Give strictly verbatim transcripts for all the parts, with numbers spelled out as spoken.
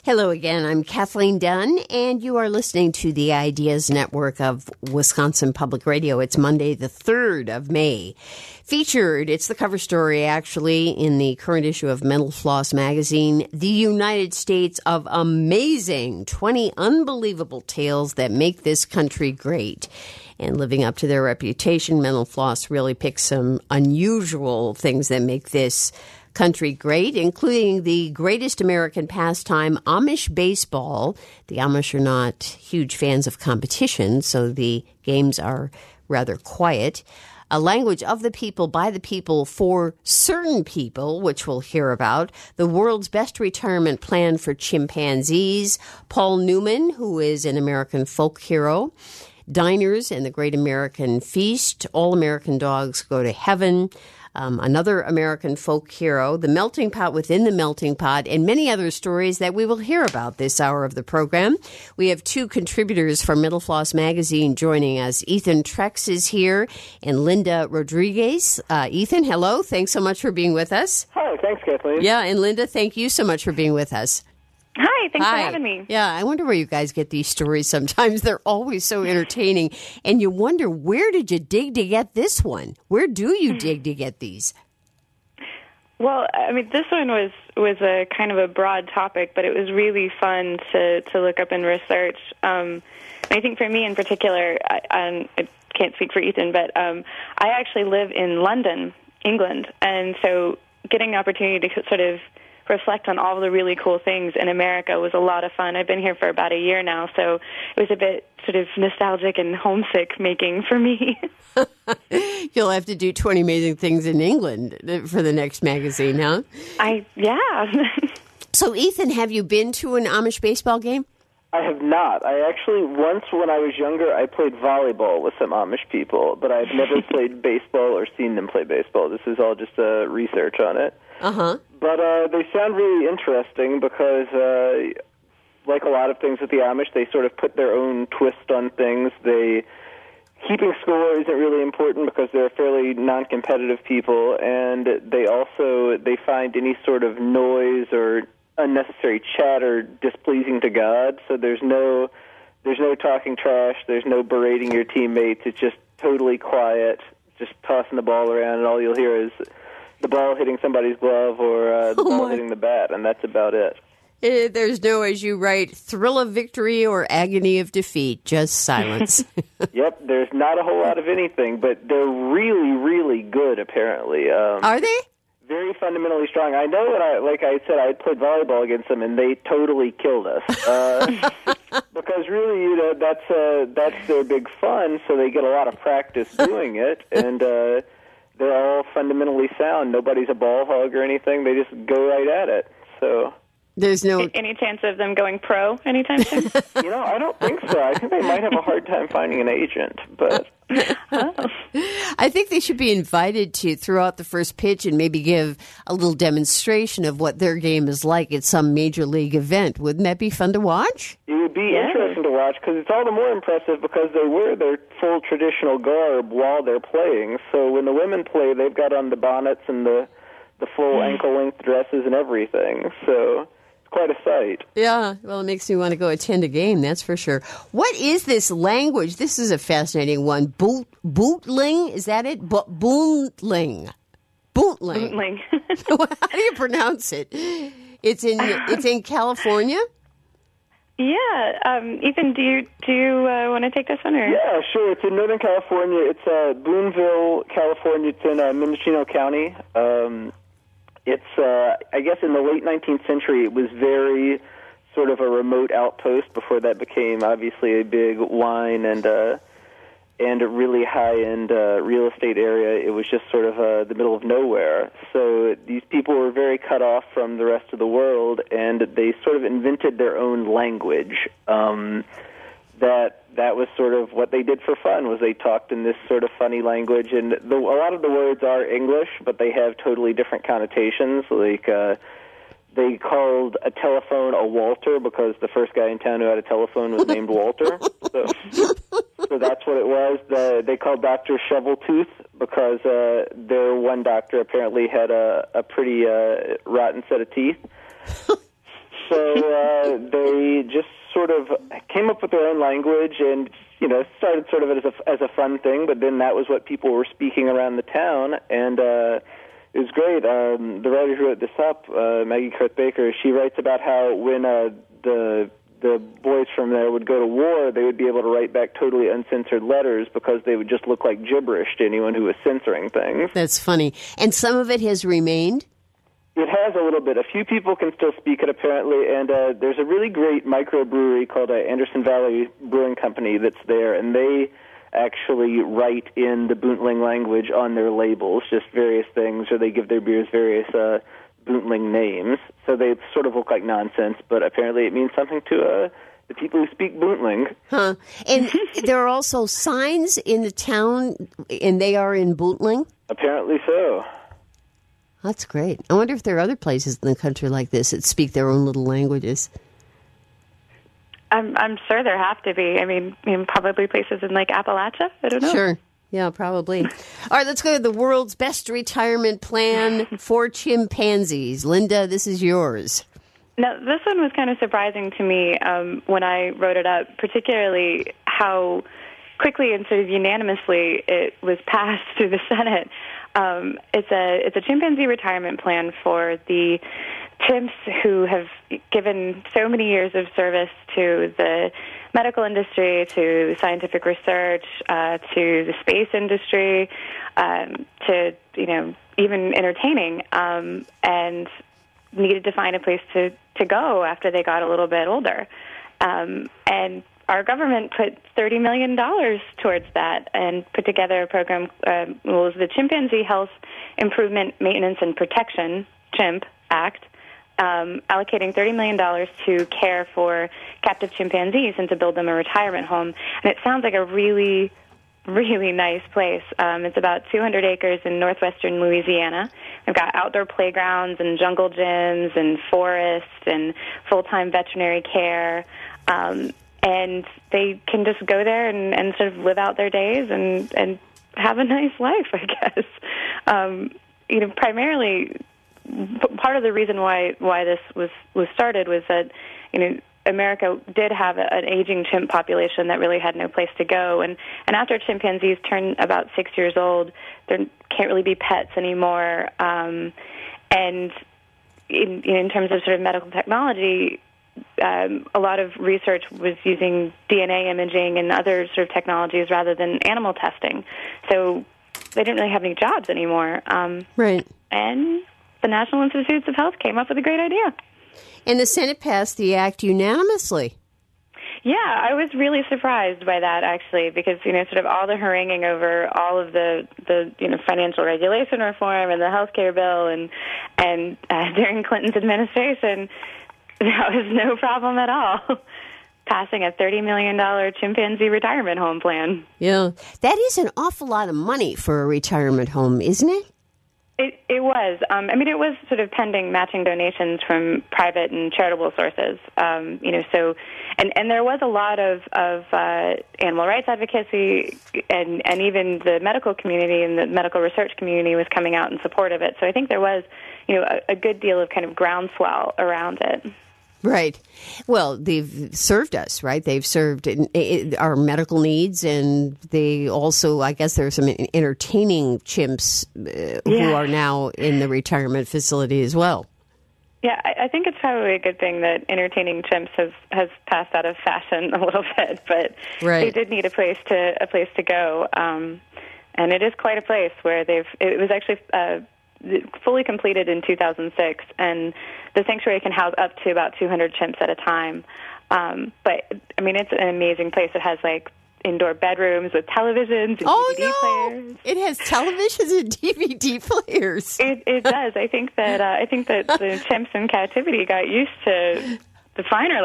Hello again. I'm Kathleen Dunn, and you are listening to the Ideas Network of Wisconsin Public Radio. It's Monday, the third of May. Featured, it's the cover story, actually, in the current issue of Mental Floss magazine, The United States of Amazing, twenty Unbelievable Tales That Make This Country Great. And living up to their reputation, Mental Floss really picks some unusual things that make this country great, including the greatest American pastime, Amish baseball. The Amish are not huge fans of competition, so the games are rather quiet. A language of the people, by the people, for certain people, which we'll hear about. The world's best retirement plan for chimpanzees. Paul Newman, who is an American folk hero. Diners and the Great American Feast. All American dogs go to heaven. Um, another American folk hero, the melting pot within the melting pot, and many other stories that we will hear about this hour of the program. We have two contributors from Mental Floss magazine joining us. Ethan Trex is here and Linda Rodriguez. Uh, Ethan, hello. Thanks so much for being with us. Hi, thanks, Kathleen. Yeah, and Linda, thank you so much for being with us. Hi, thanks Hi. for having me. Yeah, I wonder where you guys get these stories sometimes. They're always so entertaining. And you wonder, where did you dig to get this one? Where do you dig to get these? Well, I mean, this one was, was a kind of a broad topic, but it was really fun to, to look up and research. Um, I think for me in particular, I, I, I can't speak for Ethan, but um, I actually live in London, England. And so getting an opportunity to sort of reflect on all the really cool things in America was a lot of fun. I've been here for about a year now, so it was a bit sort of nostalgic and homesick making for me. You'll have to do twenty Amazing Things in England for the next magazine, huh? I, yeah. So, Ethan, have you been to an Amish baseball game? I have not. I actually, once when I was younger, I played volleyball with some Amish people, but I've never played baseball or seen them play baseball. This is all just uh, research on it. Uh-huh. But uh, they sound really interesting because, uh, like a lot of things with the Amish, they sort of put their own twist on things. They keeping score isn't really important because they're fairly non-competitive people, and they also they find any sort of noise or unnecessary chatter displeasing to God. So there's no there's no talking trash. There's no berating your teammates. It's just totally quiet, just tossing the ball around, and all you'll hear is the ball hitting somebody's glove or uh, the oh ball my. hitting the bat, and that's about it. Uh, there's no, as you write, thrill of victory or agony of defeat, just silence. Yep, there's not a whole lot of anything, but they're really, really good, apparently. Um, Are they? Very fundamentally strong. I know that, I, like I said, I played volleyball against them, and they totally killed us. Uh, because really, you know, that's uh, that's their big fun, so they get a lot of practice doing it, and uh, they're all fundamentally sound. Nobody's a ball hog or anything. They just go right at it. So there's no any chance of them going pro anytime soon? You know, I don't think so. I think they might have a hard time finding an agent, but oh. I think they should be invited to throw out the first pitch and maybe give a little demonstration of what their game is like at some major league event. Wouldn't that be fun to watch? It would be Yeah. interesting to watch because it's all the more impressive because they wear their full traditional garb while they're playing. So when the women play, they've got on the bonnets and the the full ankle-length dresses and everything. So it's quite a sight. Yeah, well, it makes me want to go attend a game, that's for sure. What is this language? This is a fascinating one. Boot, bootling, is that it? Bo- bootling. Bootling. Bootling. How do you pronounce it? It's in it's in California? Yeah. Um, Ethan, do you do you uh, want to take this one? Or? Yeah, sure. It's in Northern California. It's uh, Boonville, California. It's in uh, Mendocino County. Um, it's, uh, I guess, in the late nineteenth century, it was very sort of a remote outpost before that became obviously a big wine and uh, and a really high-end uh, real estate area. It was just sort of uh, the middle of nowhere. So these people were very cut off from the rest of the world, and they sort of invented their own language. Um, that that was sort of what they did for fun, was they talked in this sort of funny language. And the, a lot of the words are English, but they have totally different connotations. Like uh, they called a telephone a Walter because the first guy in town who had a telephone was named Walter. So, so that's what it was. The, they called Doctor Shoveltooth because uh, their one doctor apparently had a, a pretty uh, rotten set of teeth. so uh, they just sort of came up with their own language and, you know, started sort of as a, as a fun thing, but then that was what people were speaking around the town, and uh, it was great. Um, the writer who wrote this up, uh, Maggie Kurth Baker, she writes about how when uh, the the boys from there would go to war, they would be able to write back totally uncensored letters because they would just look like gibberish to anyone who was censoring things. That's funny. And some of it has remained? It has a little bit. A few people can still speak it, apparently, and uh, there's a really great microbrewery called uh, Anderson Valley Brewing Company that's there, and they actually write in the Boontling language on their labels, just various things, or they give their beers various uh, Boontling names. So they sort of look like nonsense, but apparently it means something to uh, the people who speak Boontling. Huh. And there are also signs in the town, and they are in Boontling? Apparently so. That's great. I wonder if there are other places in the country like this that speak their own little languages. I'm I'm sure there have to be. I mean, I mean, probably places in like Appalachia. I don't know. Sure. Yeah, probably. All right, let's go to the world's best retirement plan for chimpanzees. Linda, this is yours. Now, this one was kind of surprising to me um, when I wrote it up, particularly how quickly and sort of unanimously it was passed through the Senate. Um, it's a it's a chimpanzee retirement plan for the chimps who have given so many years of service to the medical industry, to scientific research, uh, to the space industry, um, to, you know, even entertaining, um, and needed to find a place to, to go after they got a little bit older. Um, and our government put thirty million dollars towards that and put together a program, uh, it was the Chimpanzee Health Improvement, Maintenance, and Protection, CHIMP Act, um, allocating thirty million dollars to care for captive chimpanzees and to build them a retirement home. And it sounds like a really, really nice place. Um, it's about two hundred acres in northwestern Louisiana. We've got outdoor playgrounds and jungle gyms and forests and full-time veterinary care. Um, and they can just go there and, and sort of live out their days and, and have a nice life, I guess. Um, you know, primarily, part of the reason why why this was, was started was that, you know, America did have a, an aging chimp population that really had no place to go. And, and after chimpanzees turn about six years old, they can't really be pets anymore. Um, and in, in terms of sort of medical technology, um, a lot of research was using D N A imaging and other sort of technologies rather than animal testing. So they didn't really have any jobs anymore. Um, right. And the National Institutes of Health came up with a great idea. And the Senate passed the act unanimously. Yeah, I was really surprised by that, actually, because, you know, sort of all the haranguing over all of the, the you know, financial regulation reform and the health care bill and, and uh, during Clinton's administration, that was no problem at all. Passing a thirty million dollars chimpanzee retirement home plan. Yeah, that is an awful lot of money for a retirement home, isn't it? It, it was. Um, I mean, it was sort of pending matching donations from private and charitable sources. Um, you know, so, and, and there was a lot of, of uh, animal rights advocacy, and, and even the medical community and the medical research community was coming out in support of it. So I think there was, you know, a, a good deal of kind of groundswell around it. Right. Well, they've served us, right? They've served in, in our medical needs, and they also, I guess there are some entertaining chimps uh, yeah. who are now in the retirement facility as well. Yeah, I, I think it's probably a good thing that entertaining chimps has, has passed out of fashion a little bit, but right. they did need a place to a place to go, um, and it is quite a place where they've. It was actually uh, fully completed in two thousand six, and the sanctuary can house up to about two hundred chimps at a time. Um, but, I mean, it's an amazing place. It has, like, indoor bedrooms with televisions and oh, D V D no. players. It has televisions and D V D players. It, it does. I think that uh, I think that the chimps in captivity got used to the finer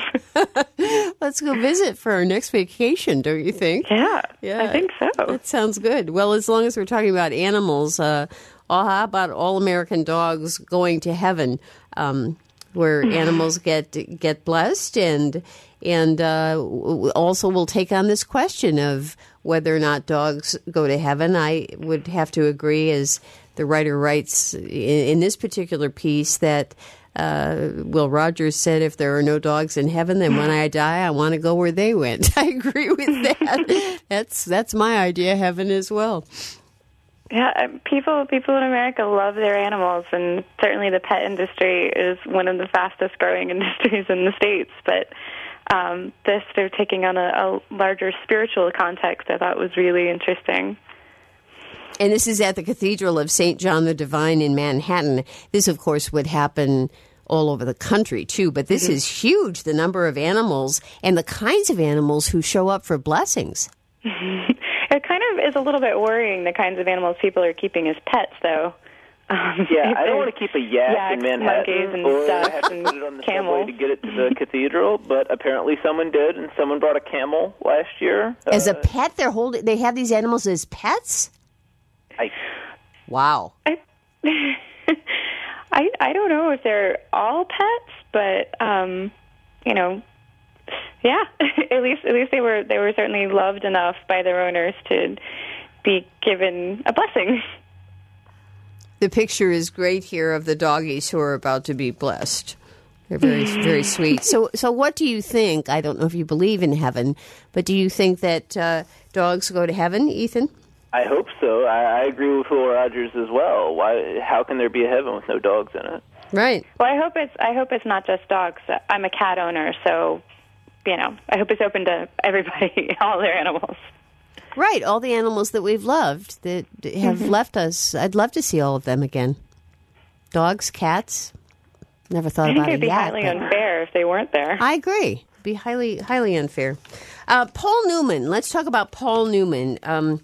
life. Let's go visit for our next vacation, don't you think? Yeah, yeah, I think so. That sounds good. Well, as long as we're talking about animals, uh, oh, how about all American dogs going to heaven, um, where animals get get blessed, and and uh, also we'll take on this question of whether or not dogs go to heaven. I would have to agree, as the writer writes in, in this particular piece, that uh, Will Rogers said, if there are no dogs in heaven, then when I die, I want to go where they went. I agree with that. that's that's my idea of heaven as well. Yeah, people people in America love their animals, and certainly the pet industry is one of the fastest growing industries in the States. But um, this, they're taking on a, a larger spiritual context, I thought was really interesting. And this is at the Cathedral of Saint John the Divine in Manhattan. This, of course, would happen all over the country, too. But this mm-hmm. is huge, the number of animals and the kinds of animals who show up for blessings. It kind of is a little bit worrying, the kinds of animals people are keeping as pets, though. Um, yeah, I don't want to keep a yak yaks, in Manhattan and or stuff, have to put it on the camels. subway to get it to the cathedral, but apparently someone did, and someone brought a camel last year. As uh, a pet? They're holding. They have these animals as pets? I, wow. I, I I don't know if they're all pets, but um, you know, yeah. at least at least they were they were certainly loved enough by their owners to be given a blessing. The picture is great here of the doggies who are about to be blessed. They're very very sweet. So so what do you think? I don't know if you believe in heaven, but do you think that uh, dogs go to heaven, Ethan? I hope so. I, I agree with Will Rogers as well. Why? How can there be a heaven with no dogs in it? Right. Well, I hope it's I hope it's not just dogs. I'm a cat owner, so you know, I hope it's open to everybody, all their animals. Right, all the animals that we've loved that have mm-hmm. left us. I'd love to see all of them again. Dogs, cats. Never thought I about it yet. I think it'd be highly but... unfair if they weren't there. I agree. It'd be highly, highly unfair. Uh, Paul Newman. Let's talk about Paul Newman. Um,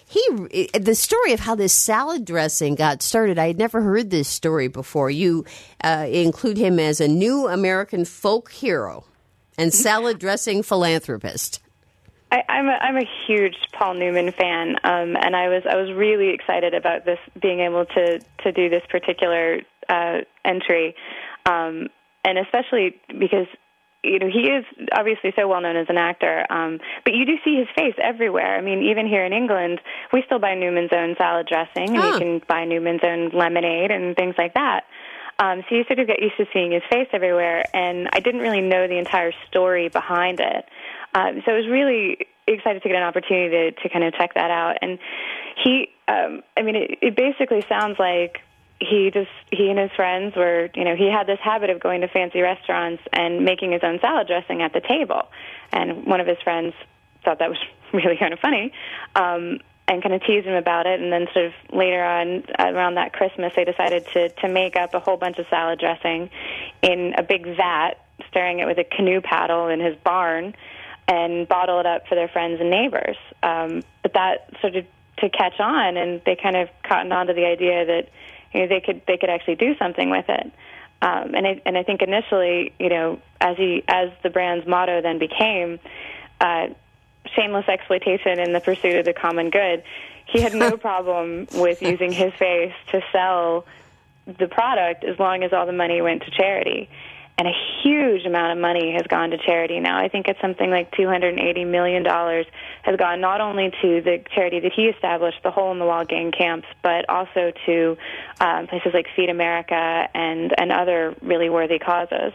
he, the story of how this salad dressing got started, I had never heard this story before. You uh, include him as a new American folk hero and salad dressing philanthropist. I, I'm a I'm a huge Paul Newman fan, um, and I was I was really excited about this being able to to do this particular uh, entry, um, and especially because you know he is obviously so well known as an actor, um, but you do see his face everywhere. I mean, even here in England, we still buy Newman's Own salad dressing, and oh. you can buy Newman's Own lemonade and things like that. Um, so you sort of get used to seeing his face everywhere, and I didn't really know the entire story behind it. Um, so I was really excited to get an opportunity to, to kind of check that out. And he, um, I mean, it, it basically sounds like he just, he and his friends were, you know, he had this habit of going to fancy restaurants and making his own salad dressing at the table. And one of his friends thought that was really kind of funny. Um, and kind of teased him about it, and then sort of later on, around that Christmas, they decided to, to make up a whole bunch of salad dressing in a big vat, stirring it with a canoe paddle in his barn, and bottle it up for their friends and neighbors. Um, but that sort of to catch on, and they kind of cottoned on to the idea that you know they could they could actually do something with it. Um, and I, and I think initially, you know, as he as the brand's motto then became. Uh, shameless exploitation in the pursuit of the common good, he had no problem with using his face to sell the product as long as all the money went to charity. And a huge amount of money has gone to charity now. I think it's something like two hundred eighty million dollars has gone not only to the charity that he established, the Hole in the Wall gang camps, but also to um, places like Feed America and, and other really worthy causes.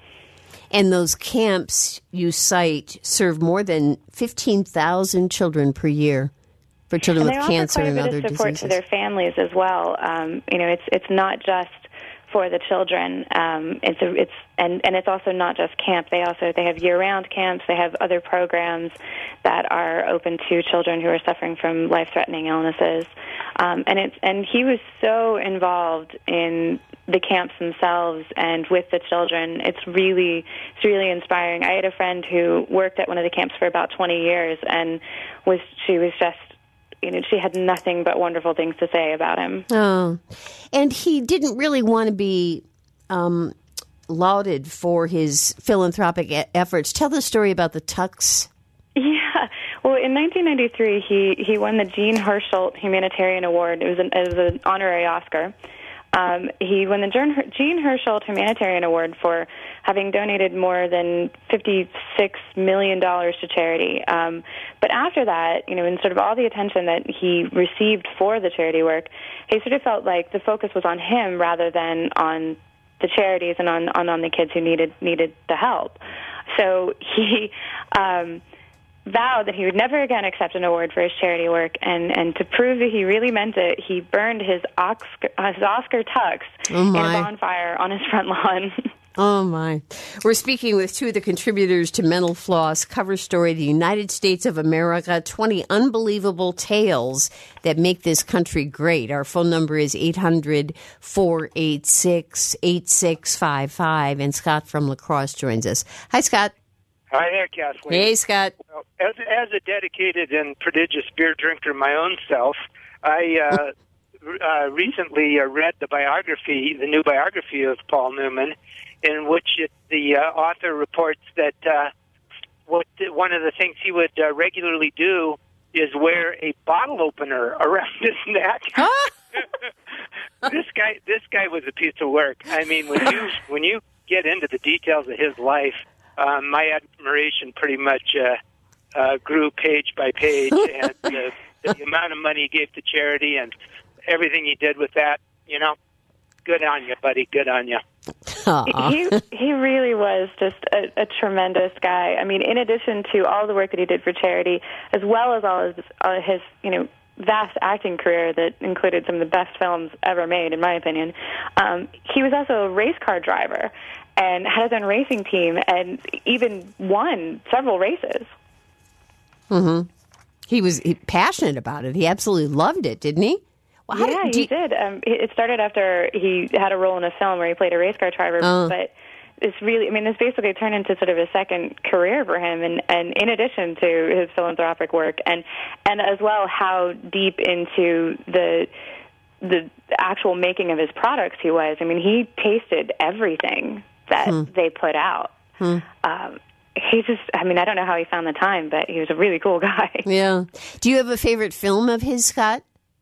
And those camps you cite serve more than fifteen thousand children per year for children with cancer and other diseases. They offer quite a bit of support to their families as well. Um, you know, it's it's not just for the children. Um, it's a, it's and, and it's also not just camp. They also they have year-round camps. They have other programs that are open to children who are suffering from life-threatening illnesses. Um, and it's and he was so involved in the camps themselves and with the children. It's really it's really inspiring. I had a friend who worked at one of the camps for about twenty years, and was she was just you know she had nothing but wonderful things to say about him. Oh, and he didn't really want to be um, lauded for his philanthropic e- efforts. Tell the story about the Tucks. Yeah, well, in nineteen ninety-three, he he won the Jean Hersholt Humanitarian Award. It was an, it was an honorary Oscar. Um, he won the Jean Hersholt Humanitarian Award for having donated more than fifty-six million dollars to charity. Um, but after that, you know, and sort of all the attention that he received for the charity work, he sort of felt like the focus was on him rather than on the the charities and on, on, on the kids who needed needed the help. So he um, vowed that he would never again accept an award for his charity work, and, and to prove that he really meant it, he burned his Oscar, his Oscar tux oh in a bonfire on his front lawn. Oh, my. We're speaking with two of the contributors to Mental Floss cover story, The United States of America, twenty Unbelievable Tales That Make This Country Great. Our phone number is eight hundred, four eight six, eight six five five, and Scott from La Crosse joins us. Hi, Scott. Hi there, Kathleen. Hey, Scott. Well, as, as a dedicated and prodigious beer drinker my own self, I uh, uh, recently uh, read the biography, the new biography of Paul Newman, in which it, the uh, author reports that uh, what one of the things he would uh, regularly do is wear a bottle opener around his neck. this guy, this guy was a piece of work. I mean, when you when you get into the details of his life, um, my admiration pretty much uh, uh, grew page by page, and the, the amount of money he gave to charity and everything he did with that, you know, good on you, buddy. Good on you. He he really was just a, a tremendous guy. I mean, in addition to all the work that he did for charity, as well as all his, all his you know vast acting career that included some of the best films ever made, in my opinion, um, he was also a race car driver and had his own racing team and even won several races. Mm-hmm. He was passionate about it. He absolutely loved it, didn't he? Well, yeah, did, he you, did. Um, it started after he had a role in a film where he played a race car driver, uh, but it's really, I mean, this basically turned into sort of a second career for him, and, and in addition to his philanthropic work, and and as well how deep into the the actual making of his products he was. I mean, he tasted everything that hmm. they put out. Hmm. Um, he just, I mean, I don't know how he found the time, but he was a really cool guy. Yeah. Do you have a favorite film of his, Scott?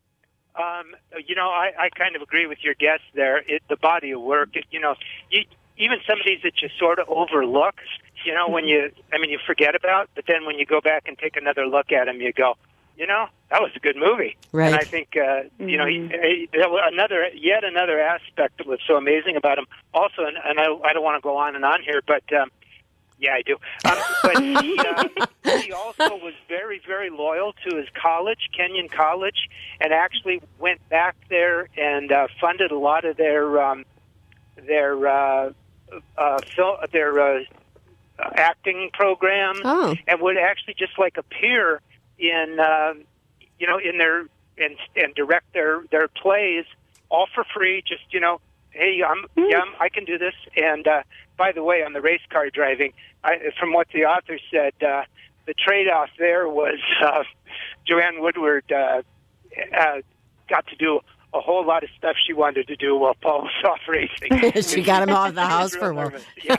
Um, you know, I, I kind of agree with your guest there. It, the body of work, it, you know, you, even some of these that you sort of overlook, you know, when you, I mean, you forget about, but then when you go back and take another look at them, you go, you know, that was a good movie. Right. And I think, uh, you know, he, he, another, yet another aspect that was so amazing about him. Also, and, and I, I don't want to go on and on here, but um, yeah, I do. Um, but he, uh, he also was very, very loyal to his college, Kenyon College, and actually went back there and uh, funded a lot of their um, their uh, uh, fil- their uh, acting programs, oh. and would actually just like appear in uh, you know in their and and direct their their plays all for free. Just you know, hey, I'm yeah, I'm, I can do this. And uh, by the way, on the race car driving, I, from what the author said, uh, the trade-off there was uh, Joanne Woodward uh, uh, got to do a whole lot of stuff she wanted to do while Paul was off racing. She got him off the house for a while.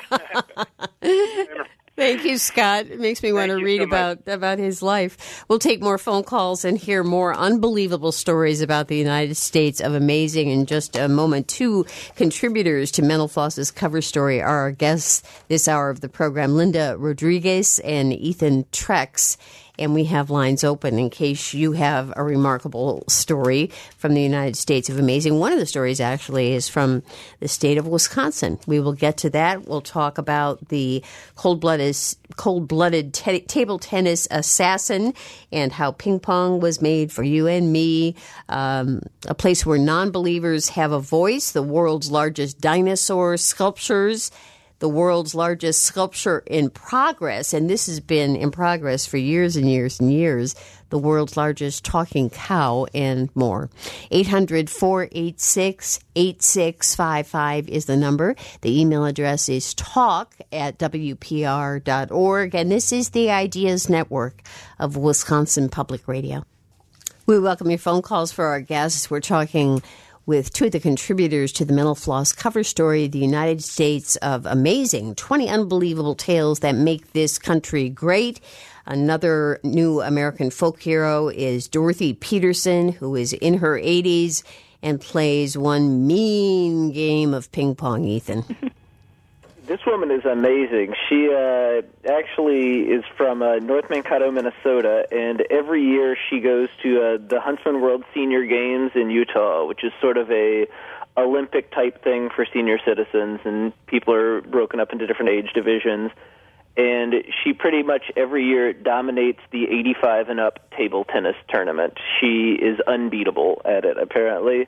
Yeah. Thank you, Scott. It makes me want Thank to read so about, about his life. We'll take more phone calls and hear more unbelievable stories about the United States of Amazing in just a moment. Two contributors to Mental Floss's cover story are our guests this hour of the program, Linda Rodriguez and Ethan Trex. And we have lines open in case you have a remarkable story from the United States of Amazing. One of the stories actually is from the state of Wisconsin. We will get to that. We'll talk about the cold-blooded, cold-blooded te- table tennis assassin and how ping pong was made for you and me. Um, a place where non-believers have a voice, the world's largest dinosaur sculptures, the world's largest sculpture in progress, and this has been in progress for years and years and years, the world's largest talking cow, and more. eight hundred, four eight six, eight six five five is the number. The email address is talk at w p r dot org, and this is the Ideas Network of Wisconsin Public Radio. We welcome your phone calls for our guests. We're talking with two of the contributors to the Mental Floss cover story, The United States of Amazing, twenty Unbelievable Tales That Make This Country Great. Another new American folk hero is Dorothy Peterson, who is in her eighties and plays one mean game of ping pong, Ethan. This woman is amazing. She uh, actually is from uh, North Mankato, Minnesota, and every year she goes to uh, the Huntsman World Senior Games in Utah, which is sort of a Olympic-type thing for senior citizens, and people are broken up into different age divisions. And she pretty much every year dominates the eighty-five and up table tennis tournament. She is unbeatable at it, apparently.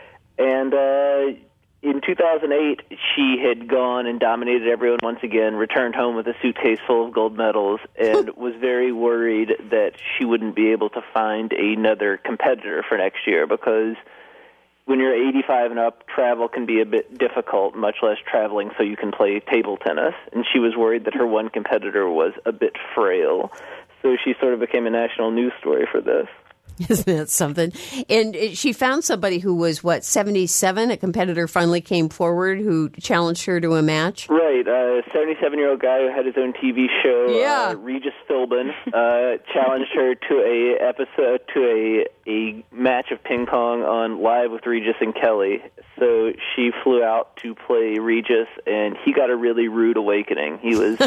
And uh, in two thousand eight, she had gone and dominated everyone once again, returned home with a suitcase full of gold medals, and was very worried that she wouldn't be able to find another competitor for next year, because when you're eighty-five and up, travel can be a bit difficult, much less traveling so you can play table tennis. And she was worried that her one competitor was a bit frail. So she sort of became a national news story for this. Isn't that something? And she found somebody who was, what, seventy-seven? A competitor finally came forward who challenged her to a match? Right. A seventy-seven-year-old guy who had his own T V show, yeah. uh, Regis Philbin, uh, challenged her to a episode, to a, a match of ping pong on Live with Regis and Kelly. So she flew out to play Regis, and he got a really rude awakening. He was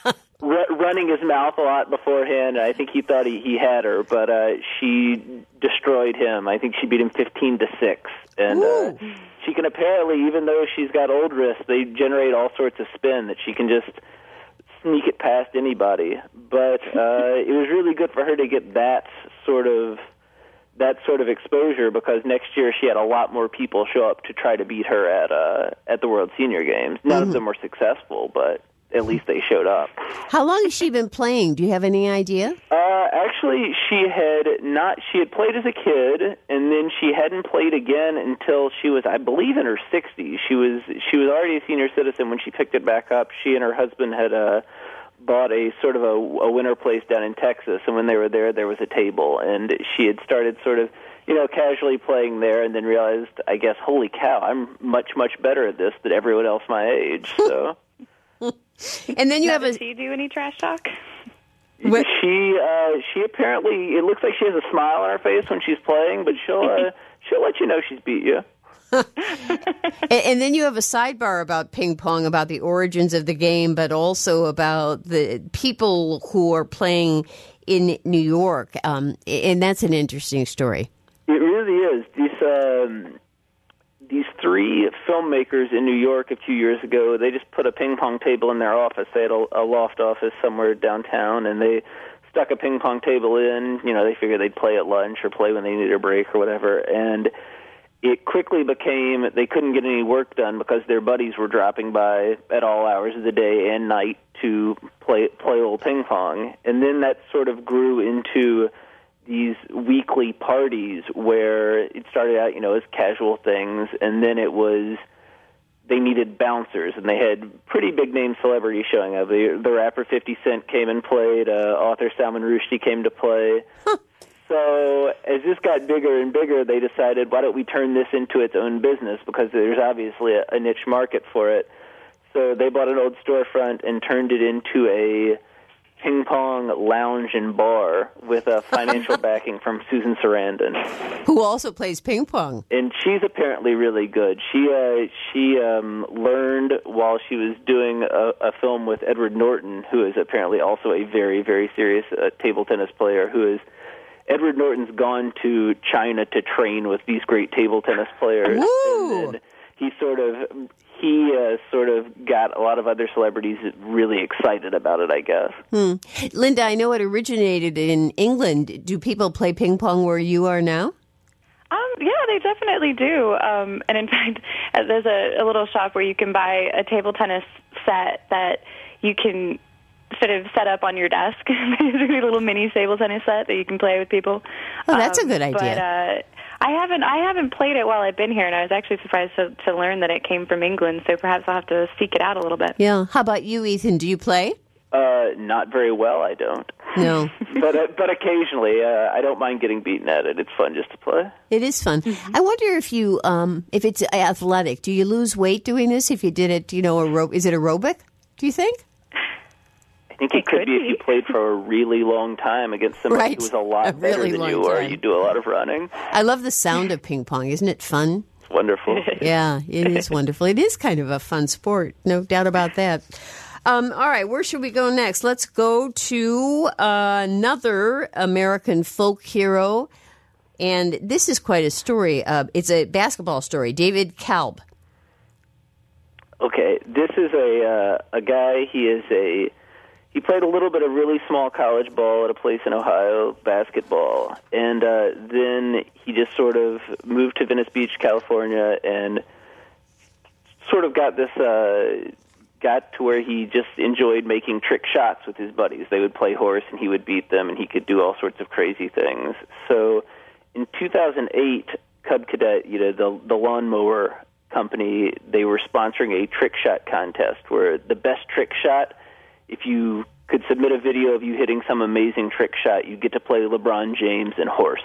r- running his mouth a lot beforehand. I think he thought he, he had her, but uh, she destroyed him. I think she beat him fifteen to six. And uh, she can apparently, even though she's got old wrists, they generate all sorts of spin that she can just sneak it past anybody. But uh, it was really good for her to get that sort of that sort of exposure, because next year she had a lot more people show up to try to beat her at uh, at the World Senior Games. None mm-hmm. of them were successful, but at least they showed up. How long has she been playing? Do you have any idea? Uh, actually, she had not. She had played as a kid, and then she hadn't played again until she was, I believe, in her sixties. She was she was already a senior citizen when she picked it back up. She and her husband had uh, bought a sort of a, a winter place down in Texas, and when they were there, there was a table, and she had started sort of, you know, casually playing there, and then realized, I guess, holy cow, I'm much, much better at this than everyone else my age, so... And then you now, have does a... she do any trash talk? What? She uh, she apparently, it looks like she has a smile on her face when she's playing, but she'll uh, she'll let you know she's beat you. and, and then you have a sidebar about ping pong, about the origins of the game, but also about the people who are playing in New York, um, and that's an interesting story. It really is. These um, these three filmmakers in New York a few years ago, they just put a ping pong table in their office. They had a, a loft office somewhere downtown, and they stuck a ping pong table in. You know, they figured they'd play at lunch or play when they needed a break or whatever, and it quickly became they couldn't get any work done because their buddies were dropping by at all hours of the day and night to play play old ping pong. And then that sort of grew into these weekly parties where it started out, you know, as casual things, and then it was they needed bouncers, and they had pretty big-name celebrities showing up. The, the rapper fifty Cent came and played. Uh, author Salman Rushdie came to play. Huh. So as this got bigger and bigger, they decided, why don't we turn this into its own business, because there's obviously a, a niche market for it. So they bought an old storefront and turned it into a ping pong lounge and bar with a financial backing from Susan Sarandon, who also plays ping pong. And she's apparently really good. She uh, she um, learned while she was doing a, a film with Edward Norton, who is apparently also a very, very serious uh, table tennis player, who is Edward Norton's gone to China to train with these great table tennis players. Woo! And then he sort of he uh, sort of got a lot of other celebrities really excited about it, I guess. Hmm. Linda, I know it originated in England. Do people play ping pong where you are now? Um, yeah, they definitely do. Um, and in fact, there's a, a little shop where you can buy a table tennis set that you can sort of set up on your desk. Basically, a little mini table tennis set that you can play with people. Oh, that's um, a good idea. But uh, I haven't I haven't played it while I've been here, and I was actually surprised to, to learn that it came from England. So perhaps I'll have to seek it out a little bit. Yeah. How about you, Ethan? Do you play? Uh, not very well, I don't. No. but uh, but occasionally, uh, I don't mind getting beaten at it. It's fun just to play. It is fun. Mm-hmm. I wonder if you, um, if it's athletic. Do you lose weight doing this? If you did it, you know, aer- is it aerobic? Do you think? I think it, it could, could be, be if you played for a really long time against somebody right. who was a lot a better really than long you, time. or you do a lot of running. I love the sound of ping pong. Isn't it fun? wonderful. Yeah, it is wonderful. It is kind of a fun sport, no doubt about that. Um, all right, where should we go next? Let's go to uh, another American folk hero, and this is quite a story. Uh, it's a basketball story. David Kalb. Okay, this is a uh, a guy. He is a he played a little bit of really small college ball at a place in Ohio, basketball, and uh, then he just sort of moved to Venice Beach, California, and sort of got this. Uh, got to where he just enjoyed making trick shots with his buddies. They would play horse, and he would beat them, and he could do all sorts of crazy things. So in two thousand eight, Cub Cadet, you know, the, the lawnmower company, they were sponsoring a trick shot contest where the best trick shot, if you could submit a video of you hitting some amazing trick shot, you get to play LeBron James and horse.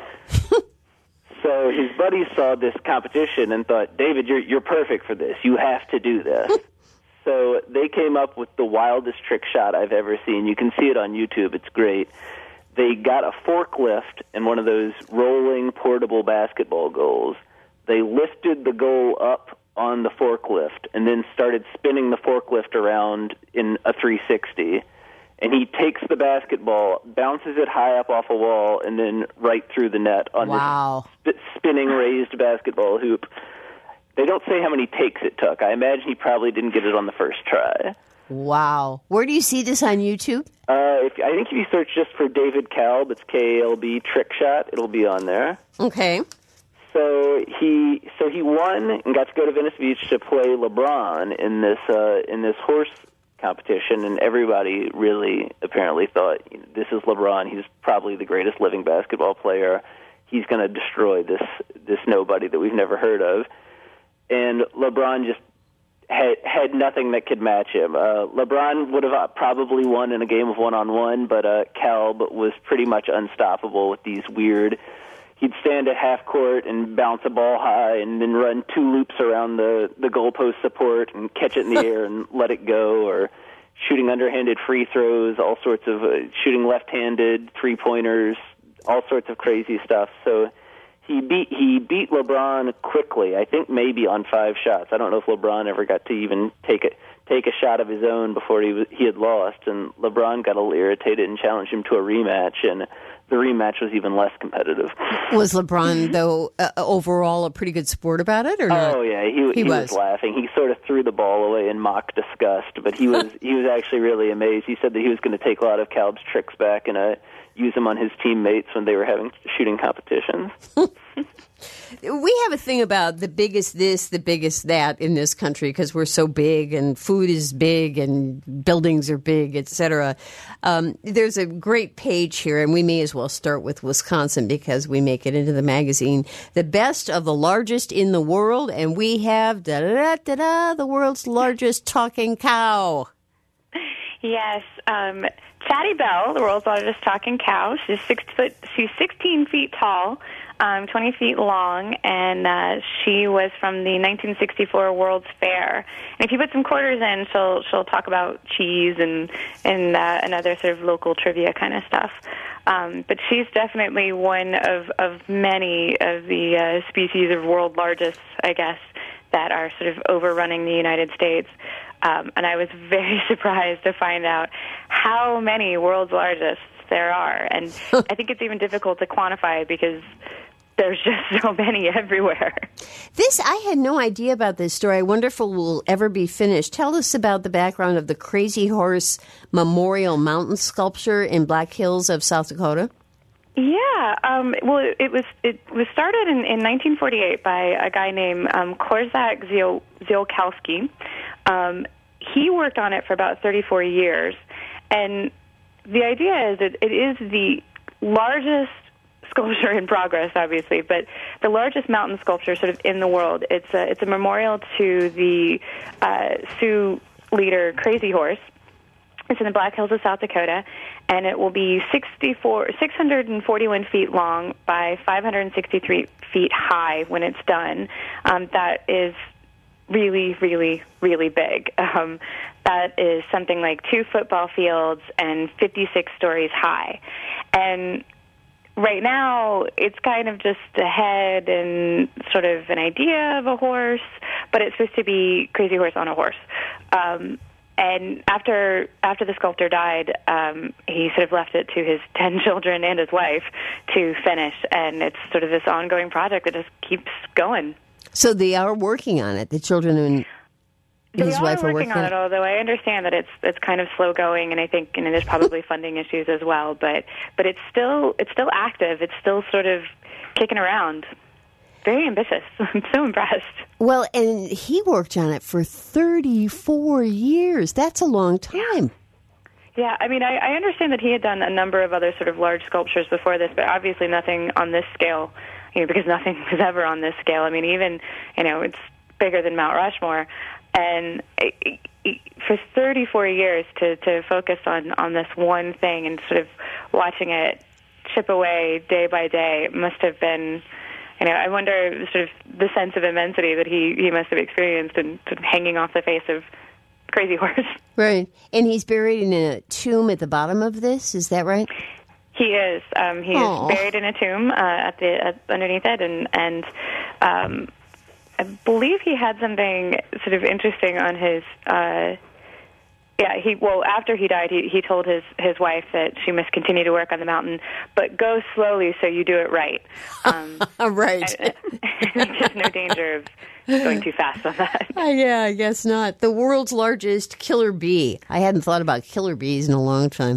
So his buddies saw this competition and thought, David, you're, you're perfect for this. You have to do this. So they came up with the wildest trick shot I've ever seen. You can see it on YouTube. It's great. They got a forklift and one of those rolling portable basketball goals. They lifted the goal up on the forklift and then started spinning the forklift around in a three sixty. And he takes the basketball, bounces it high up off a wall, and then right through the net on wow. this sp- spinning raised basketball hoop. They don't say how many takes it took. I imagine he probably didn't get it on the first try. Wow. Where do you see this on YouTube? Uh, if, I think if you search just for David Kalb, it's K A L B trick shot, it'll be on there. Okay. So he so he won and got to go to Venice Beach to play LeBron in this uh, in this horse competition, and everybody really apparently thought, this is LeBron. He's probably the greatest living basketball player. He's going to destroy this this nobody that we've never heard of. And LeBron just had, had nothing that could match him. Uh, LeBron would have probably won in a game of one-on-one, but uh, Kalb was pretty much unstoppable with these weird... He'd stand at half court and bounce a ball high and then run two loops around the, the goalpost support and catch it in the air and let it go, or shooting underhanded free throws, all sorts of... Uh, shooting left-handed, three-pointers, all sorts of crazy stuff. So... He beat he beat LeBron quickly. I think maybe on five shots. I don't know if LeBron ever got to even take a take a shot of his own before he was, he had lost. And LeBron got a little irritated and challenged him to a rematch. And the rematch was even less competitive. Was LeBron though uh, overall a pretty good sport about it, or not? Oh yeah, he, he, he was. was laughing. He sort of threw the ball away in mock disgust, but he was he was actually really amazed. He said that he was going to take a lot of Kalb's tricks back and uh, use them on his teammates when they were having shooting competitions. We have a thing about the biggest this, the biggest that in this country because we're so big and food is big and buildings are big, et cetera. Um, there's a great page here, and we may as well start with Wisconsin because we make it into the magazine. The best of the largest in the world, and we have da da da da the world's largest talking cow. Yes, um, Fatty Bell, the world's largest talking cow. She's six foot. She's sixteen feet tall, um, twenty feet long, and uh, she was from the nineteen sixty-four World's Fair. And if you put some quarters in, she'll she'll talk about cheese and and uh, and other sort of local trivia kind of stuff. Um, but she's definitely one of of many of the uh, species of world largest, I guess, that are sort of overrunning the United States. Um, and I was very surprised to find out how many world's largest there are. And I think it's even difficult to quantify because there's just so many everywhere. This, I had no idea about this story. I wonder if it will ever be finished. Tell us about the background of the Crazy Horse Memorial Mountain Sculpture in Black Hills of South Dakota. Yeah, um, well, it, it was it was started in, in nineteen forty-eight by a guy named um, Korczak Ziol- Ziolkowski. Um, he worked on it for about thirty-four years, and the idea is that it is the largest sculpture in progress, obviously, but the largest mountain sculpture sort of in the world. It's a, it's a memorial to the uh, Sioux leader Crazy Horse. It's in the Black Hills of South Dakota, and it will be sixty-four, six hundred forty-one feet long by five hundred sixty-three feet high when it's done. Um, that is really, really, really big. Um, that is something like two football fields and fifty-six stories high. And right now, it's kind of just a head and sort of an idea of a horse, but it's supposed to be Crazy Horse on a horse. Um, and after after the sculptor died, um, he sort of left it to his ten children and his wife to finish, and it's sort of this ongoing project that just keeps going. So they are working on it, the children and They his are wife working, are working on it, although I understand that it's it's kind of slow going, and I think you know, there's probably funding issues as well. But but it's still it's still active. It's still sort of kicking around. Very ambitious. I'm so impressed. Well, and he worked on it for thirty-four years. That's a long time. Yeah, I mean, I, I understand that he had done a number of other sort of large sculptures before this, but obviously nothing on this scale. You know, because nothing was ever on this scale. I mean, even you know, it's bigger than Mount Rushmore. And it, it, for thirty-four years to, to focus on, on this one thing and sort of watching it chip away day by day must have been, you know, I wonder sort of the sense of immensity that he, he must have experienced and sort of hanging off the face of Crazy Horse. Right. And he's buried in a tomb at the bottom of this, is that right? He is. Um, he Aww. is buried in a tomb uh, at the at, underneath it, and, and um I believe he had something sort of interesting on his. Uh, yeah, he well after he died, he he told his his wife that she must continue to work on the mountain, but go slowly so you do it right. Um, right. I, I, there's no danger of going too fast on that. Uh, yeah, I guess not. The world's largest killer bee. I hadn't thought about killer bees in a long time.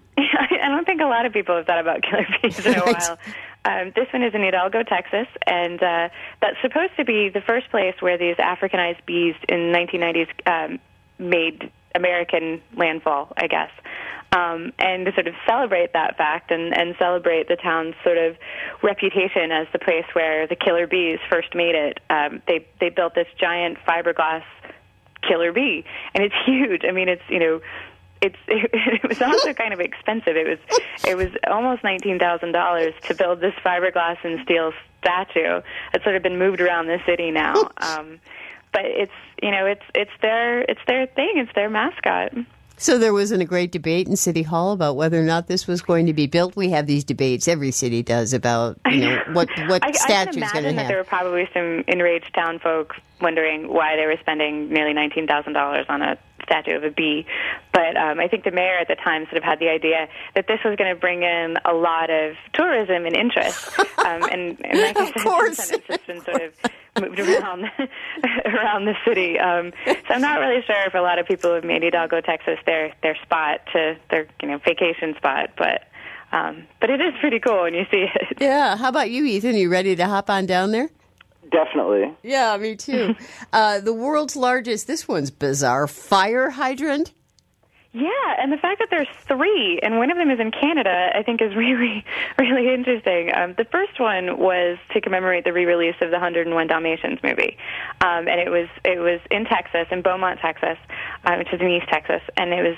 I don't think a lot of people have thought about killer bees in a Right. while. Um, this one is in Hidalgo, Texas, and uh, that's supposed to be the first place where these Africanized bees in the nineteen nineties um, made American landfall, I guess. Um, and to sort of celebrate that fact and, and celebrate the town's sort of reputation as the place where the killer bees first made it, um, they they built this giant fiberglass killer bee, and it's huge. I mean, it's, you know, It's it, it was also kind of expensive. It was it was almost nineteen thousand dollars to build this fiberglass and steel statue. It's sort of been moved around the city now, um, but it's you know it's it's their it's their thing. It's their mascot. So there wasn't a great debate in City Hall about whether or not this was going to be built. We have these debates. Every city does about you know what what I, statue I is can going to imagine that have. there were probably some enraged town folk wondering why they were spending nearly nineteen thousand dollars on a statue of a bee. But um, I think the mayor at the time sort of had the idea that this was going to bring in a lot of tourism and interest. Um, and, and like I said, since then it's just been sort of moved around around the city. Um, so I'm not really sure if a lot of people have made Hidalgo, Texas, their their spot to their you know vacation spot, but um, but it is pretty cool when you see it. Yeah. How about you, Ethan? Are you ready to hop on down there? Definitely. Yeah, me too. uh, the world's largest, this one's bizarre, fire hydrant. Yeah, and the fact that there's three, and one of them is in Canada, I think is really, really interesting. Um, the first one was to commemorate the re-release of the one oh one Dalmatians movie, um, and it was it was in Texas, in Beaumont, Texas, uh, which is in East Texas, and it was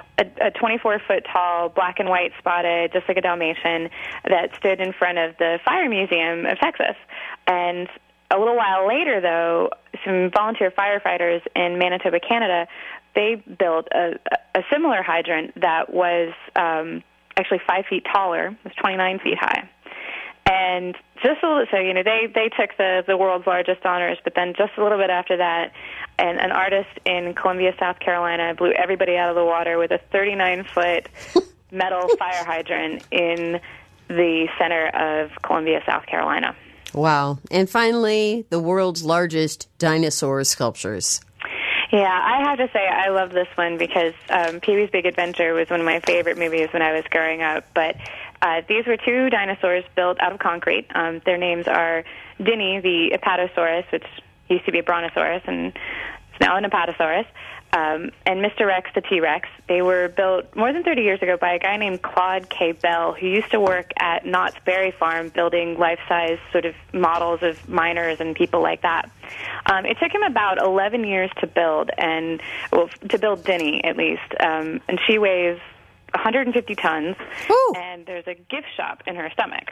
a twenty-four foot tall, black and white spotted, just like a Dalmatian, that stood in front of the Fire Museum of Texas. And a little while later, though, some volunteer firefighters in Manitoba, Canada, they built a, a similar hydrant that was um, actually five feet taller. It was twenty-nine feet high. And just a little, so, you know, they, they took the, the world's largest honors, but then just a little bit after that, an, an artist in Columbia, South Carolina, blew everybody out of the water with a thirty-nine foot metal fire hydrant in the center of Columbia, South Carolina. Wow. And finally, the world's largest dinosaur sculptures. Yeah, I have to say I love this one because um, Pee-wee's Big Adventure was one of my favorite movies when I was growing up. But uh, these were two dinosaurs built out of concrete. Um, their names are Dinny, the Apatosaurus, which used to be a brontosaurus and is now an Apatosaurus, um, and Mister Rex, the T-Rex. They were built more than thirty years ago by a guy named Claude K. Bell, who used to work at Knott's Berry Farm building life-size sort of models of miners and people like that. Um, it took him about eleven years to build, and well, to build Dinny at least, um, and she weighs one hundred fifty tons, Ooh. And there's a gift shop in her stomach.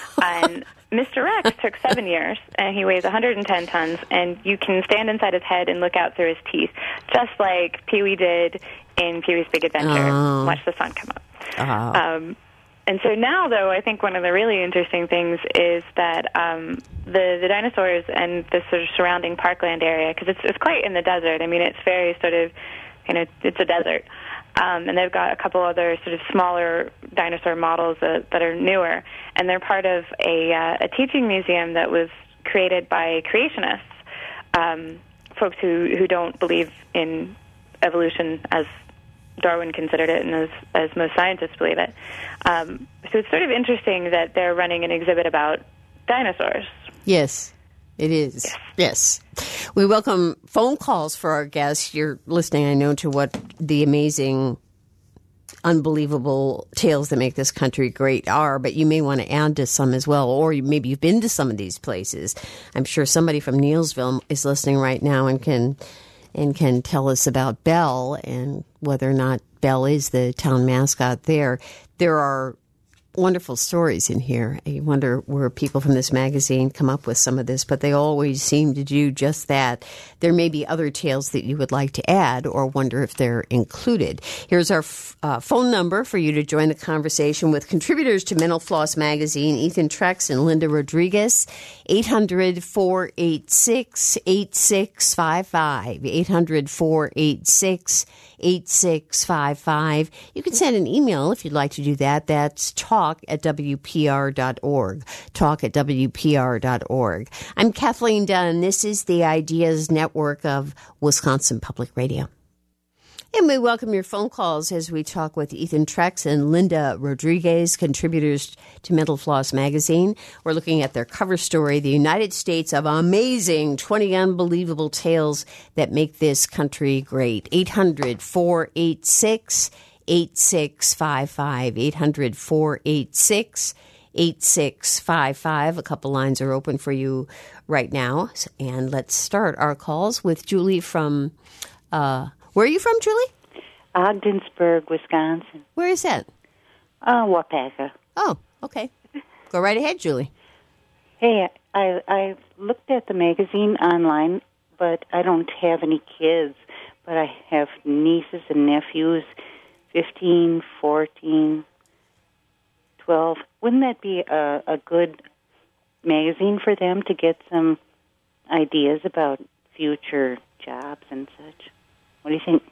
And Mister Rex took seven years, and he weighs one hundred ten tons, and you can stand inside his head and look out through his teeth, just like Pee-wee did in Pee-wee's Big Adventure. Oh. Watch the sun come up. Oh. Um, and so now, though, I think one of the really interesting things is that um, the the dinosaurs and the sort of surrounding parkland area, because it's it's quite in the desert. I mean, it's very sort of, you know, it's a desert, um, and they've got a couple other sort of smaller dinosaur models that, that are newer, and they're part of a uh, a teaching museum that was created by creationists, um, folks who who don't believe in evolution as Darwin considered it, and as, as most scientists believe it. Um, so it's sort of interesting that they're running an exhibit about dinosaurs. Yes, it is. Yes. yes. We welcome phone calls for our guests. You're listening, I know, to what the amazing, unbelievable tales that make this country great are, but you may want to add to some as well, or maybe you've been to some of these places. I'm sure somebody from Neilsville is listening right now and can and can tell us about Belle and whether or not Belle is the town mascot there. There are wonderful stories in here. I wonder where people from this magazine come up with some of this, but they always seem to do just that. There may be other tales that you would like to add or wonder if they're included. Here's our f- uh, phone number for you to join the conversation with contributors to Mental Floss magazine, Ethan Trex and Linda Rodriguez. eight hundred, four eight six, eight six five five. eight hundred, four eight six, eight six five five. You can send an email if you'd like to do that. That's talk at W P R dot org. Talk at W P R dot org. I'm Kathleen Dunn. This is the Ideas Network of Wisconsin Public Radio. And we welcome your phone calls as we talk with Ethan Trex and Linda Rodriguez, contributors to Mental Floss magazine. We're looking at their cover story, The United States of Amazing, twenty Unbelievable Tales That Make This Country Great. eight hundred, four eight six, eight six five five. eight hundred, four eight six, eight six five five. A couple lines are open for you right now. And let's start our calls with Julie from... Uh, Where are you from, Julie? Ogdensburg, Wisconsin. Where is that? Uh, Wapaka. Oh, okay. Go right ahead, Julie. Hey, I I looked at the magazine online, but I don't have any kids. But I have nieces and nephews, fifteen, fourteen, twelve. Wouldn't that be a, a good magazine for them to get some ideas about future jobs and such? What do you think?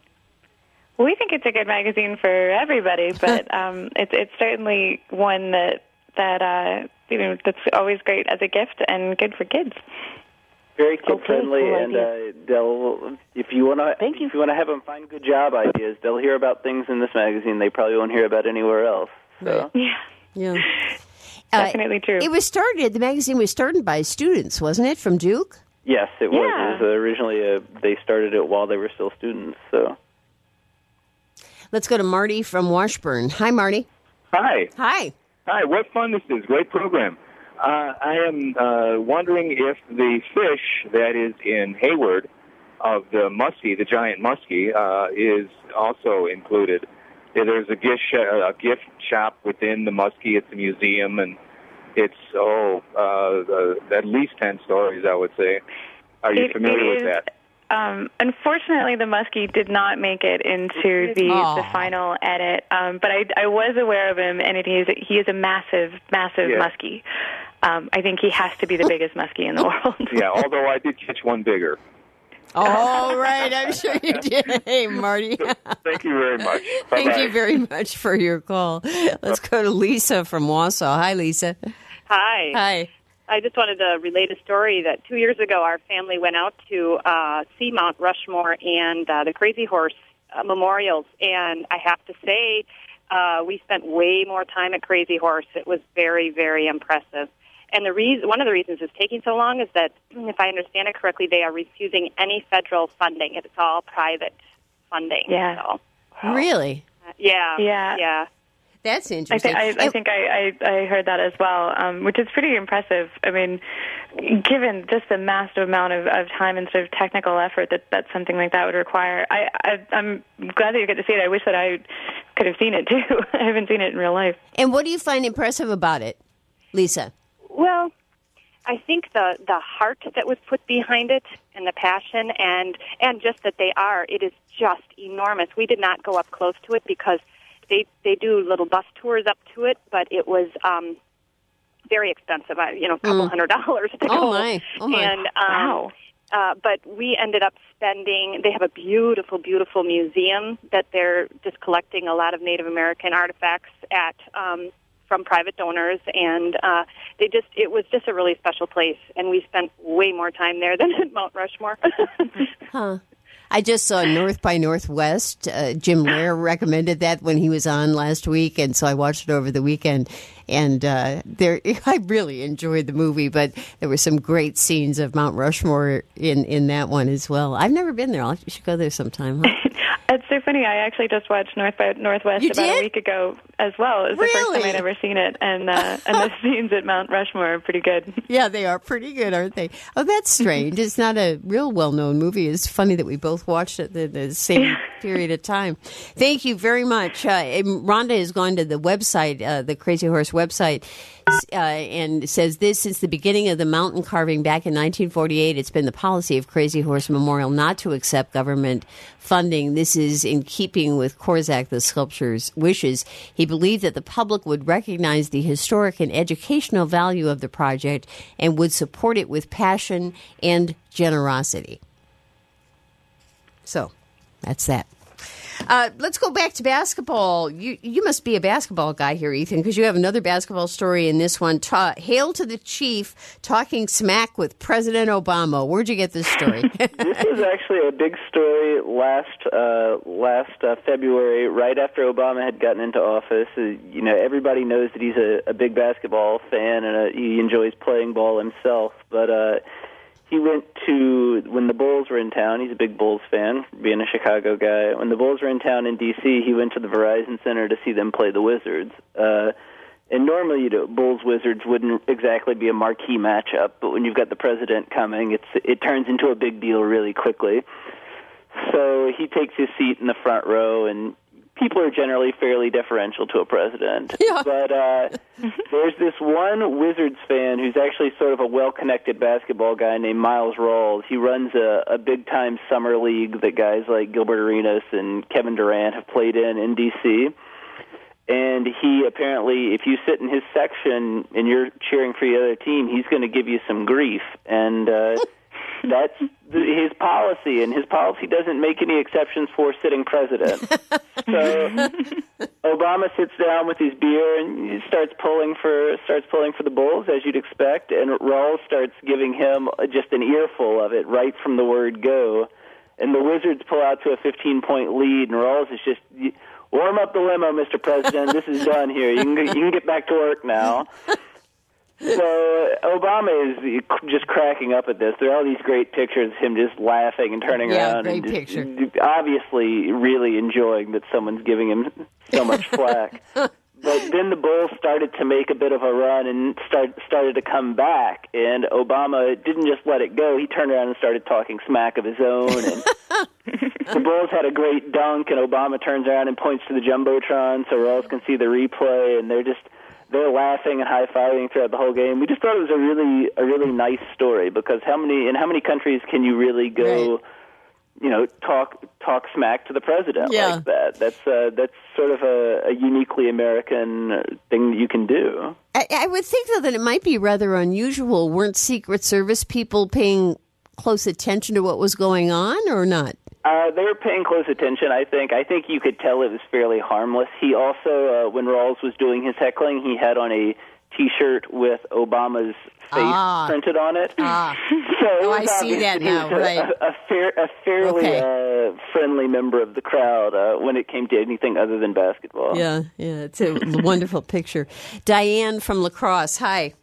We think it's a good magazine for everybody, but um, it's it's certainly one that that uh, you know that's always great as a gift and good for kids. Very kid Okay, friendly, cool and uh, they'll if you want to Thank you. if you want to have them find good job ideas, they'll hear about things in this magazine they probably won't hear about anywhere else. So. Yeah, Yeah. definitely uh, true. It was started, the magazine was started by students, wasn't it, from Duke? Yes, it was. Yeah. It was originally a, they started it while they were still students. So. Let's go to Marty from Washburn. Hi, Marty. Hi. Hi. Hi, what fun this is. Great program. Uh, I am uh, wondering if the fish that is in Hayward of the muskie, the giant muskie, uh, is also included. There's a gift, sh- a gift shop within the muskie. It's a museum, and it's, oh, uh, uh, at least ten stories, I would say. Are you It- familiar it with is- that? Um, unfortunately, the muskie did not make it into the, Aw. the final edit, um, but I, I was aware of him, and it is he is a massive, massive Yeah. muskie. Um, I think he has to be the biggest muskie in the world. Yeah, although I did catch one bigger. All right, I'm sure you did. Hey, Marty. Thank you very much. Thank Bye-bye. you very much for your call. Let's go to Lisa from Wausau. Hi, Lisa. Hi. Hi. I just wanted to relate a story that two years ago our family went out to uh, see Mount Rushmore and uh, the Crazy Horse uh, memorials, and I have to say uh, we spent way more time at Crazy Horse. It was very, very impressive. And the reason, one of the reasons it's taking so long is that, if I understand it correctly, they are refusing any federal funding. It's all private funding. Yeah. So, Really? uh, yeah. Yeah. Yeah. That's I interesting. think I, I think I, I, I heard that as well, um, which is pretty impressive. I mean, given just the massive amount of, of time and sort of technical effort that, that something like that would require, I, I, I'm glad that you get to see it. I wish that I could have seen it too. I haven't seen it in real life. And what do you find impressive about it, Lisa? Well, I think the the heart that was put behind it and the passion and and just that they are, it is just enormous. We did not go up close to it because they they do little bus tours up to it, but it was um, very expensive. I, you know, a couple Mm. hundred dollars to Oh, go. my. Oh, my. And um, Wow. Uh, but we ended up spending, they have a beautiful, beautiful museum that they're just collecting a lot of Native American artifacts at um, from private donors, and uh, they just, it was just a really special place, and we spent way more time there than at Mount Rushmore. Huh. I just saw North by Northwest. Uh, Jim Lair recommended that when he was on last week, and so I watched it over the weekend. And uh, there, I really enjoyed the movie, but there were some great scenes of Mount Rushmore in, in that one as well. I've never been there. I'll, you should go there sometime. Huh? It's so funny. I actually just watched North by Northwest You about did? a week ago as well. It was the first Really? time I'd ever seen it, and uh, and the scenes at Mount Rushmore are pretty good. Yeah, they are pretty good, aren't they? Oh, that's strange. It's not a real well-known movie. It's funny that we both watched it at the same period of time. Thank you very much. Uh, Rhonda has gone to the website, uh, the Crazy Horse website, uh, and says this: since the beginning of the mountain carving back in nineteen forty-eight, it's been the policy of Crazy Horse Memorial not to accept government funding. This is in keeping with Korczak, the sculptor's wishes. He believed that the public would recognize the historic and educational value of the project and would support it with passion and generosity. So, that's that. Uh, let's go back to basketball. You you must be a basketball guy here, Ethan, because you have another basketball story in this one. Ta- Hail to the Chief, talking smack with President Obama. Where'd you get this story? This was actually a big story last uh, last uh, February, right after Obama had gotten into office. Uh, you know, everybody knows that he's a, a big basketball fan and uh he enjoys playing ball himself, but uh, he went to, when the Bulls were in town, he's a big Bulls fan, being a Chicago guy. When the Bulls were in town in D C, he went to the Verizon Center to see them play the Wizards. Uh, and normally, you know, Bulls-Wizards wouldn't exactly be a marquee matchup, but when you've got the president coming, it's it turns into a big deal really quickly. So he takes his seat in the front row, and people are generally fairly deferential to a president. Yeah. But uh, there's this one Wizards fan who's actually sort of a well-connected basketball guy named Miles Rawls. He runs a, a big-time summer league that guys like Gilbert Arenas and Kevin Durant have played in in D C. And he apparently, if you sit in his section and you're cheering for the other team, he's going to give you some grief. And uh, that's his policy, and his policy doesn't make any exceptions for sitting president. So Obama sits down with his beer and he starts pulling for starts pulling for the Bulls, as you'd expect, and Rawls starts giving him just an earful of it right from the word go. And the Wizards pull out to a fifteen-point lead, and Rawls is just, warm up the limo, Mister President. This is done here. You can you can get back to work now. So Obama is just cracking up at this. There are all these great pictures of him just laughing and turning Yeah, around. great and just, picture. Obviously really enjoying that someone's giving him so much flack. But then the Bulls started to make a bit of a run and start, started to come back, and Obama didn't just let it go. He turned around and started talking smack of his own. And the Bulls had a great dunk, and Obama turns around and points to the Jumbotron so Rawls can see the replay, and they're just they're laughing and high-fiving throughout the whole game. We just thought it was a really a really nice story, because how many in how many countries can you really go, Right. you know, talk talk smack to the president Yeah. like that? That's uh, that's sort of a, a uniquely American thing that you can do. I, I would think, though, that it might be rather unusual. Weren't Secret Service people paying close attention to what was going on, or not? Uh, they were paying close attention, I think. I think you could tell it was fairly harmless. He also, uh, when Rawls was doing his heckling, he had on a T-shirt with Obama's face Ah. printed on it. Ah. So it Oh, was I see obvious that he now, was a, right. a, a, fair, a fairly Okay. uh, friendly member of the crowd uh, when it came to anything other than basketball. Yeah, yeah, it's a wonderful picture. Diane from La Crosse, hi.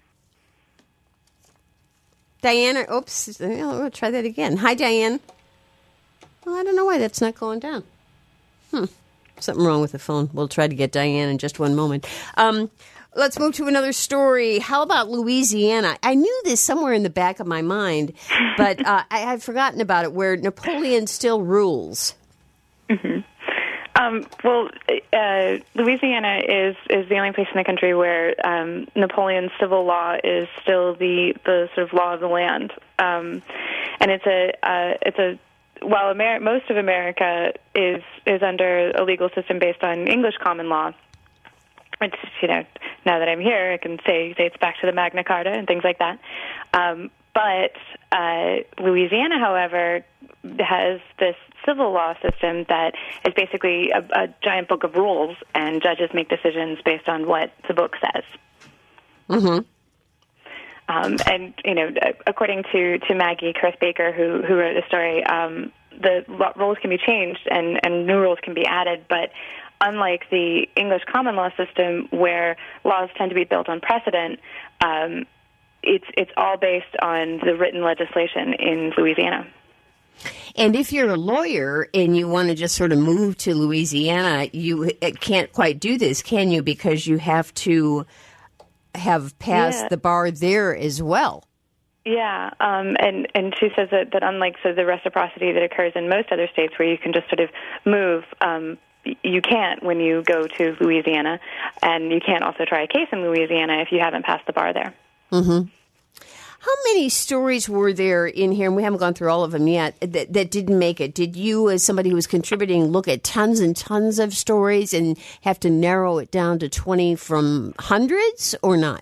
Diane, oops, I'll try that again. Hi, Diane. Well, I don't know why that's not going down. Hmm, something wrong with the phone. We'll try to get Diane in just one moment. Um, let's move to another story. How about Louisiana? I knew this somewhere in the back of my mind, but uh, I had forgotten about it, where Napoleon still rules. Mm-hmm. Um, well, uh, Louisiana is, is the only place in the country where um, Napoleon's civil law is still the, the sort of law of the land, um, and it's a uh, it's a while Amer- most of America is is under a legal system based on English common law, it's, you know, now that I'm here, I can say dates back to the Magna Carta and things like that. Um, but uh, Louisiana, however, has this civil law system that is basically a, a giant book of rules, and judges make decisions based on what the book says. Mm-hmm. Um, and, you know, according to, to Maggie Chris Baker, who, who wrote the story, um, the rules can be changed and, and new rules can be added, but unlike the English common law system where laws tend to be built on precedent, um, it's it's all based on the written legislation in Louisiana. And if you're a lawyer and you want to just sort of move to Louisiana, you can't quite do this, can you? Because you have to have passed yeah. the bar there as well. Yeah, um, and, and she says that, that unlike so the reciprocity that occurs in most other states where you can just sort of move, um, you can't when you go to Louisiana, and you can't also try a case in Louisiana if you haven't passed the bar there. Mm-hmm. How many stories were there in here, and we haven't gone through all of them yet, that, that didn't make it? Did you, as somebody who was contributing, look at tons and tons of stories and have to narrow it down to twenty from hundreds, or not?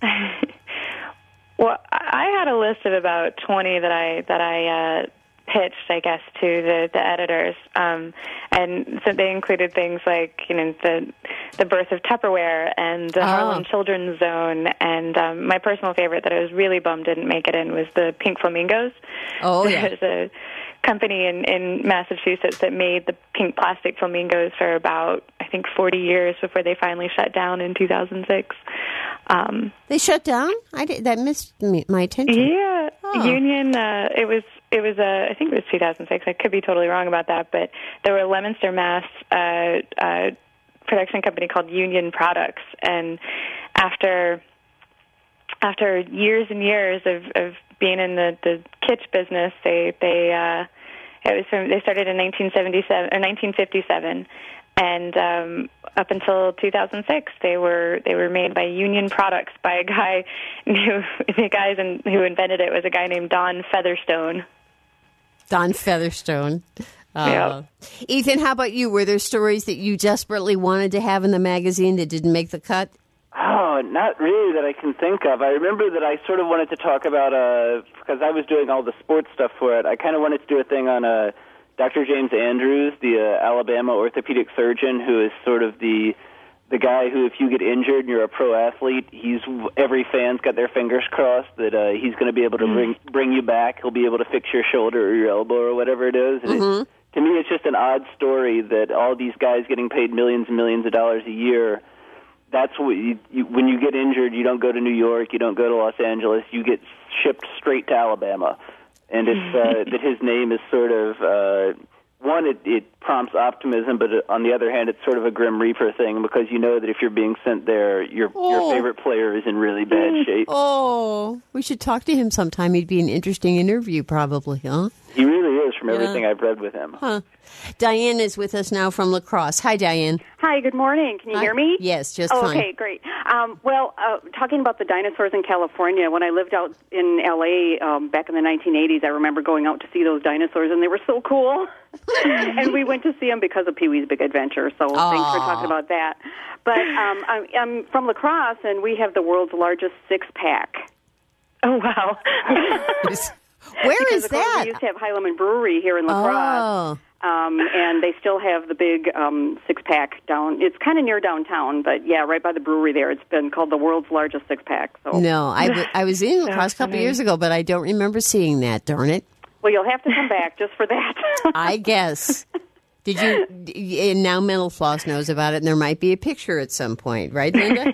Well, I had a list of about twenty that I that I uh, pitched, I guess, to the, the editors, um, and so they included things like, you know, the the birth of Tupperware and the oh. Harlem Children's Zone, and um, my personal favorite that I was really bummed didn't make it in was the Pink Flamingos. Oh, yeah. There's a company in, in Massachusetts that made the pink plastic flamingos for about, I think, forty years before they finally shut down in two thousand six. Um, they shut down? I did, that missed me, my attention. Yeah, oh. Union. Uh, it was. It was. Uh, I think it was two thousand six. I could be totally wrong about that, but there were a Leominster, Mass. Uh, uh, production company called Union Products, and after after years and years of, of being in the, the kitsch business, they they uh, it was from, they started in nineteen seventy-seven or nineteen fifty-seven. And um, up until two thousand six, they were they were made by Union Products by a guy who the guys in, who invented it was a guy named Don Featherstone. Don Featherstone. Uh, yep. Ethan, how about you? Were there stories that you desperately wanted to have in the magazine that didn't make the cut? Oh, not really that I can think of. I remember that I sort of wanted to talk about, uh, because I was doing all the sports stuff for it, I kind of wanted to do a thing on uh, Doctor James Andrews, the uh, Alabama orthopedic surgeon, who is sort of the the guy who, if you get injured and you're a pro athlete, he's every fan's got their fingers crossed that uh, he's going to be able to bring bring you back. He'll be able to fix your shoulder or your elbow or whatever it is. And mm-hmm. it, to me, it's just an odd story that all these guys getting paid millions and millions of dollars a year, that's what you, you, when you get injured, you don't go to New York, you don't go to Los Angeles, you get shipped straight to Alabama. And it's uh, that his name is sort of, uh, one, it, it prompts optimism, but on the other hand, it's sort of a Grim Reaper thing, because you know that if you're being sent there, your oh. your favorite player is in really bad shape. Oh, we should talk to him sometime. He'd be an interesting interview, probably, huh? He really is, from yeah. everything I've read with him. Huh. Diane is with us now from La Crosse. Hi, Diane. Hi, good morning. Can you Hi. hear me? Yes, just oh, fine. Okay, great. Um, well, uh, talking about the dinosaurs in California, when I lived out in L A um, back in the nineteen eighties, I remember going out to see those dinosaurs, and they were so cool. And we went to see them because of Pee-wee's Big Adventure, so Aww. thanks for talking about that. But um, I'm, I'm from La Crosse, and we have the world's largest six-pack. Oh, wow. Where because, is of course, that? we used to have Highland Brewery here in La Crosse. Oh. Um, and they still have the big um, six-pack down. It's kind of near downtown, but, yeah, right by the brewery there. It's been called the world's largest six-pack. So. No, I, w- I was in La Crosse a couple of years ago, but I don't remember seeing that, darn it. Well, you'll have to come back just for that. I guess. Did you, and now Mental Floss knows about it, and there might be a picture at some point, right, Linda?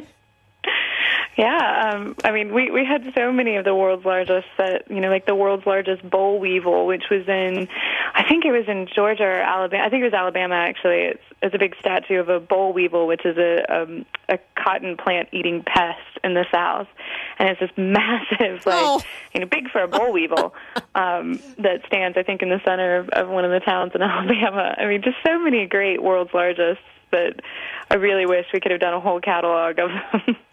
Yeah, um, I mean, we, we had so many of the world's largest, uh, you know, like the world's largest boll weevil, which was in, I think it was in Georgia or Alabama. I think it was Alabama, actually. It's, it's a big statue of a boll weevil, which is a, um, a cotton plant-eating pest in the South. And it's this massive, like, oh. you know, big for a boll weevil um, that stands, I think, in the center of, of one of the towns in Alabama. I mean, just so many great world's largest that I really wish we could have done a whole catalog of them.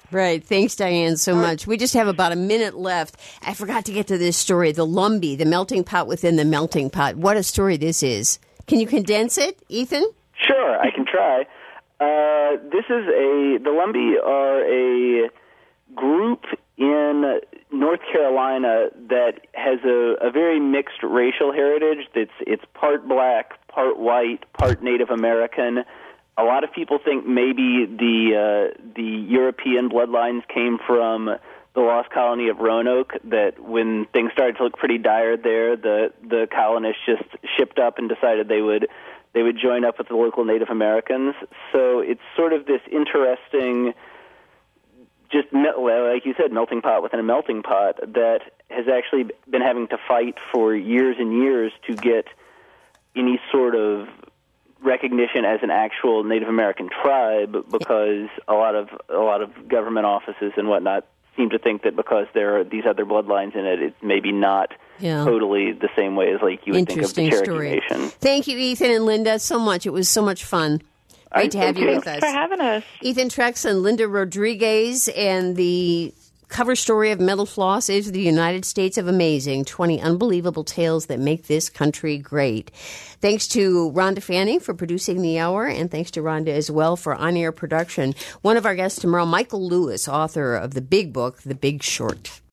Right. Thanks, Diane, so much. We just have about a minute left. I forgot to get to this story, the Lumbee, the melting pot within the melting pot. What a story this is. Can you condense it, Ethan? Sure, I can try. Uh, this is a, the Lumbee are a group in North Carolina that has a, a very mixed racial heritage. It's, it's part black, part white, part Native American. A lot of people think maybe the uh, the European bloodlines came from the lost colony of Roanoke, that when things started to look pretty dire there, the, the colonists just shipped up and decided they would they would join up with the local Native Americans. So it's sort of this interesting, just like you said, melting pot within a melting pot that has actually been having to fight for years and years to get any sort of recognition as an actual Native American tribe, because a lot of a lot of government offices and whatnot seem to think that because there are these other bloodlines in it, it's maybe not yeah. totally the same way as like you would think of the Cherokee story. Nation. Thank you, Ethan and Linda, so much. It was so much fun. Great to have you with us. Thanks for having us. Ethan Trex and Linda Rodriguez, and the cover story of Metal Floss is The United States of Amazing, twenty Unbelievable Tales That Make This Country Great. Thanks to Rhonda Fanning for producing the hour, and thanks to Rhonda as well for on-air production. One of our guests tomorrow, Michael Lewis, author of the big book, The Big Short.